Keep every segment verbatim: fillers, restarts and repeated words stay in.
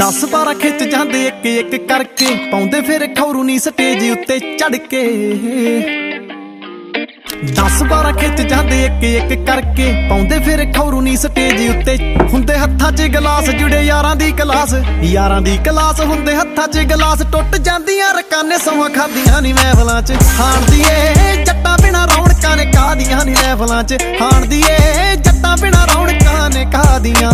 दस बारह खिच जांदे एक एक करके पाउंदे फिर खौरू नी स्टेज उत्ते चढ़ के। दस बारह खिच जांदे एक एक करके पाउंदे फिर खौरू नी स्टेज उत्ते। हुंदे हत्थां च गलास जुड़े यारां दी क्लास, यारां दी क्लास हुंदे हत्थां च गलास। टुट जांदियां रकाने सौं खादियां नी महफलां च हाण दी ए जट्टां बिना रौणकां ने कादियां नी महफलां च हाण दी ए जट्टां बिना रौणकां ने कादियां।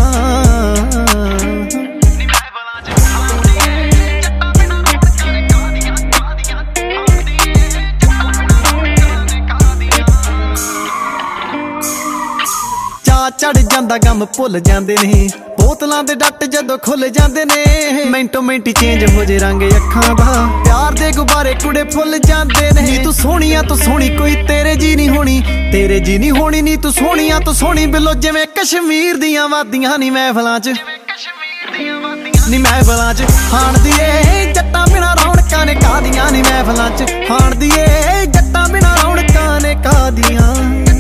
चढ़ जांदा गम भुल जांदे ने बोतलां दे डट जदों खुल जांदे ने। मिंटो मिंट चेंज हो जे रंग अखां दा प्यार दे गुब्बारे कुड़े फुल जांदे ने। नी तू सोहणिया तू सोहणी कोई तेरे जी नहीं होनी, तेरे जी नहीं होनी। नी तू सोहणिया तू सोहणी बिलो जिवें कश्मीर दियां वादियां नी महफलां च नी महफलां च हाण दी ए जट्टां बिना रौणकां ने कादियां नी महफलां च हाण दी ए जट्टां बिना रौणकां ने कादियां।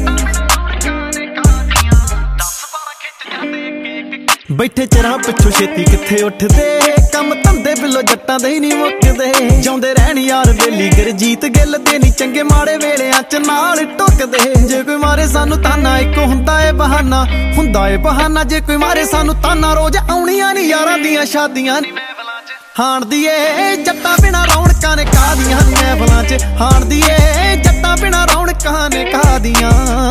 बैठे चरां पिछों छेती किथे उठदे कम धंधे बिलो जट्टां दे ही नहीं मुकदे। जाउंदे रहण यार बेली गुरजीत गिल दे नी चंगे माड़े वेलियां च नाल टुकदे। जे कोई मारे सानू ताना इक हुंदा ए बहाना, हुंदा ए बहाना। जे कोई मारे सानू ताना रोज आउणियां नी यारां दियां शादियां हाण दी ए जट्टां बिना रौणकां ने कादियां नी महफलां च हाण दी ए जट्टां बिना रौणकां ने कादियां।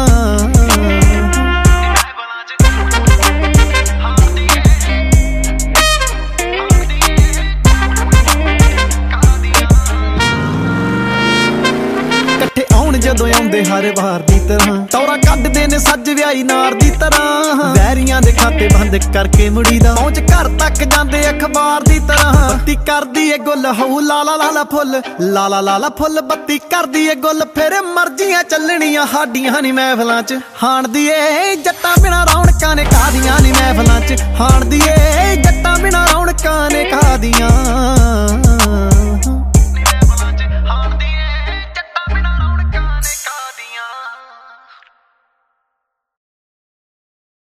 जदों आउंदे हर वार दी तरह टौरा कड्डदे ने सज व्याई नार दी तरह। वैरियां दे खाते बंद करके मुड़ी दा पहुंच घर तक जांदे अखबार दी तरह। बत्ती करदी ए गुल हऊ लाला लाला फुल लाला लाला फुल। बत्ती करदी ए गुल फिर मर्जियां चलणियां हाडियां नी महफलां च हाण दी ए जट्टां बिना रौणकां ने कादियां नी महफलां च हाण दी ए जट्टां बिना रौणकां ने कादियां।